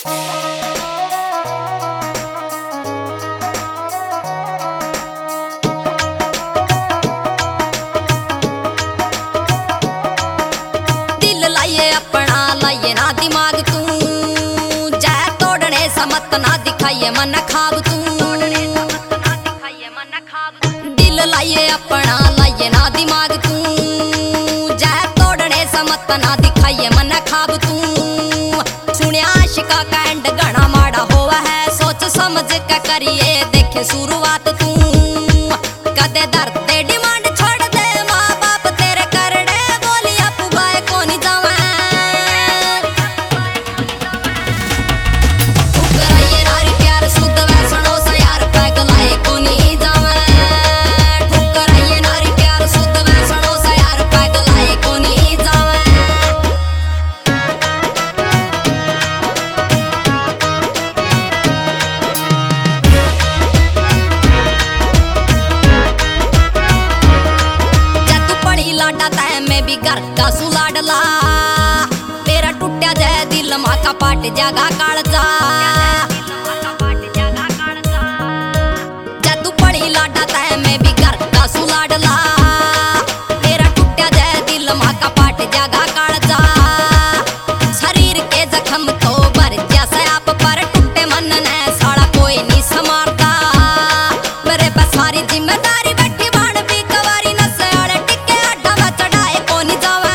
ना दिखाइए मन खाब तू दिल लाइए अपना लाइए ना दिमाग तू जय तोड़ने समत ना दिखाइए मन खाब तू सुनिया आशिका का एंड घना माड़ा होवा है सोच समझ के करिए देखे शुरुआत तू कदे दर्द दे डिमांड छोड़ दे माँ बाप तेरे करने बोलिया पुगाए कोनी जावे घर का सुलाडला मेरा टूटा जाए दिल माँ का पाट जागा कालजा तू पढ़ी लाडा तय मैं भी घर का सुलाडला मेरा टूटा जाए दिल माँ का पाट जागा कालजा शरीर के जख्म तो भर जैसे आप पर टूटे मन ने साड़ा कोई नहीं संभालता मेरे पे सारी जिम्मेदारी बैठी बाण भी कवारी नशे आड़े टिके अड्डा में चढ़ाए कोनी जावे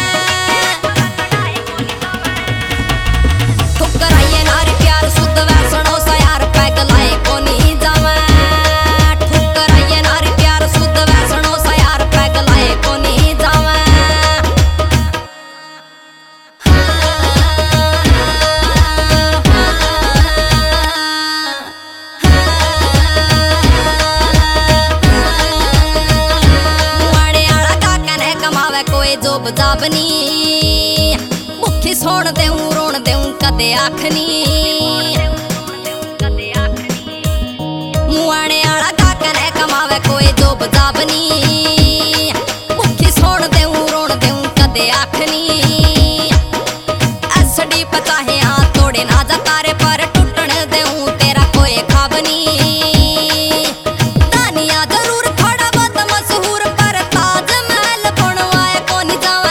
ठुकराइए नारी प्यार शुद्ध वैसणो सा यार पैग लाए कोनी जावे ठुकराइए नारी प्यार शुद्ध वैसणो सा यार पैग लाए कोनी जावे कोई जोब जाबनी मुखी सोण देऊं रोण देऊं कदे आखनी मुआने आला काकने कमावे कोई जोब जाबनी मुखी सोण देऊं रोण देऊं कदे आखनी एसडी पचाहे हाँ तोड़े ना जा तारे पर टूटण देऊं तेरा कोई खाबनी दानिया जरूर थोड़ा बहुत मशहूर पर ताजमहल बनवाए कोनी जावे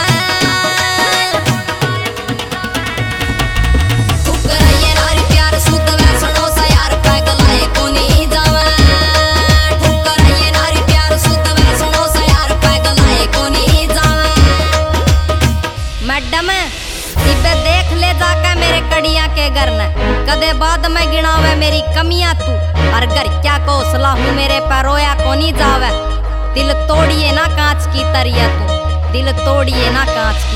ठुकराइए नारी प्यार शुद्ध वैसणो सा यार पैग लाए कोनी जावे ठुकराइए नारी प्यार शुद्ध वैसणो सा यार पैग लाए कोनी जावे मैडम इबे देख ले जाके मेरे कड़िया के घर न कदे बाद में गिनावे मेरी कमियां तू और घर क्या को हूँ मेरे पर रोया कोनी जावे दिल तोड़िए ना कांच की तरिया तू दिल तोड़िए ना कांच